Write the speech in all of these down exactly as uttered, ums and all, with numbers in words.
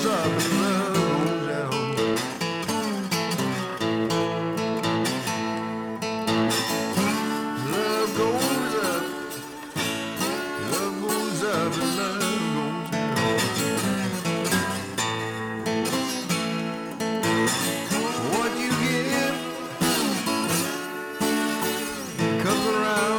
goes up and love goes down. Love goes up, love goes up and love goes down. What you give comes around.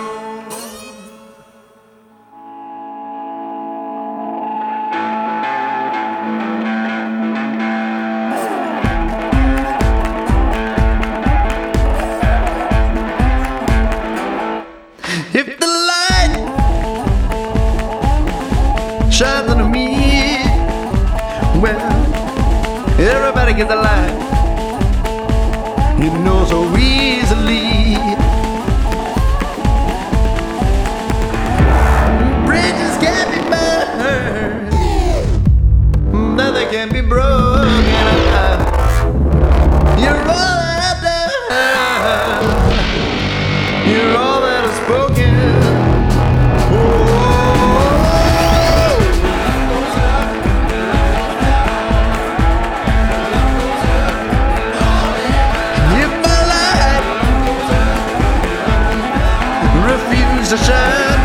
If the light shines on me, well, everybody gets a light. You know so easily. Bridges can't be burned, nothing can be broken. You're all that I've done. You're all that I've spoken. Oh, if my light refuses to shine,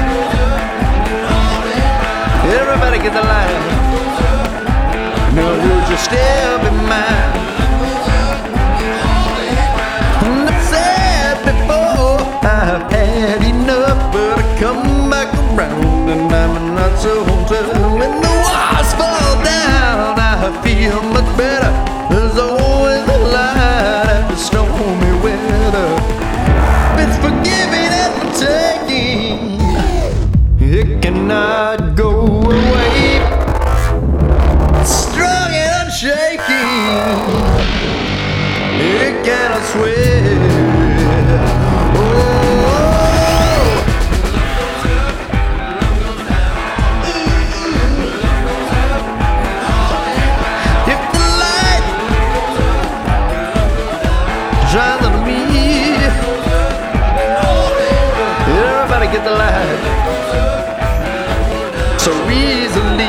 everybody gets a light. Now would you still be mine? And I've said before I've had enough, but I come back around and I'm not so tough. When the walls fall down, I feel much better. There's always a light after stormy weather. It's forgiving and for taking. It cannot go away. Strong and unshaking. It cannot sway. Oh, if the light shines on me, everybody get the light so easily.